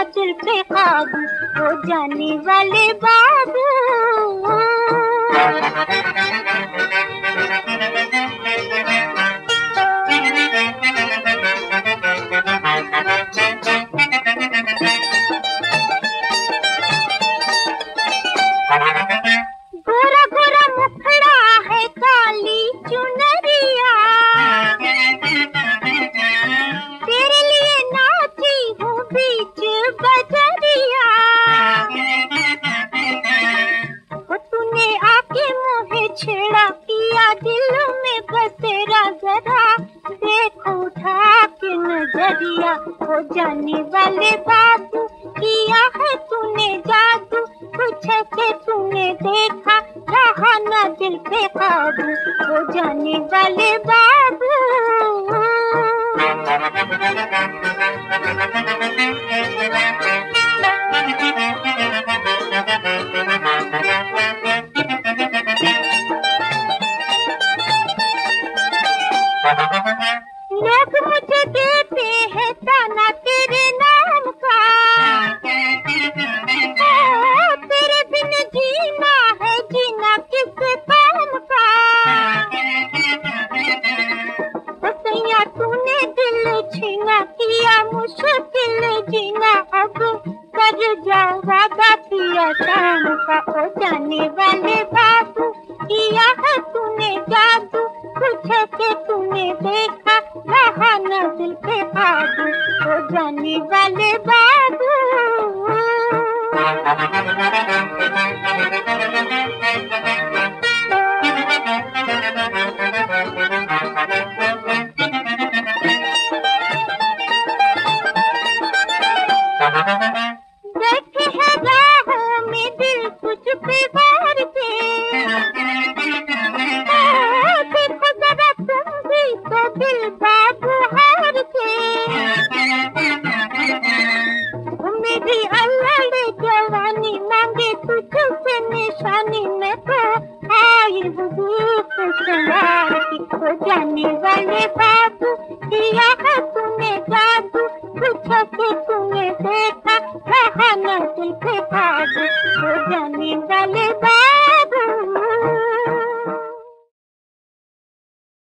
दिल पे काबू, हो जाने वाले बाबू। गोरा गोरा मुखड़ा है काली चुनरिया, तेरे लिए नाची हूँ बीच बजरिया। वो तूने आके मुझे छेड़ा, किया दिल में बसेरा, जरा देखो उठा के नजरिया। हो जाने वाले बाबू, किया है तूने जादू, कुछ के तूने देखा, रहा ना दिल पे काबू। हो जाने वाले बाबू। लोग मुझे देते हैं ताना तेरे नाम का, तेरे बिन जीना है जीना किस काम का। सैया तूने दिल छीना, किया मुश्किल जीना, अब कर जाओ वादा पिया शाम का। हो जाने वाले बाबू, किया है तूने जादू, कुछ के तूने देखा, रहा न दिल पे काबू। हो जाने वाले बाबू। देखे है राहों में दिल कुछ बिगाड़ के, देखो जरा तुम भी तो दिल बाबू हार के। मेरी अल्लाह जवानी मांगे तुझसे निशानी, मैं तो आई हुजूर सवार की। हो जाने वाले बाबू, किया है तूने जादू, कुछ के तूने देखा, रहा न दिल पे काबू। हो जाने वाले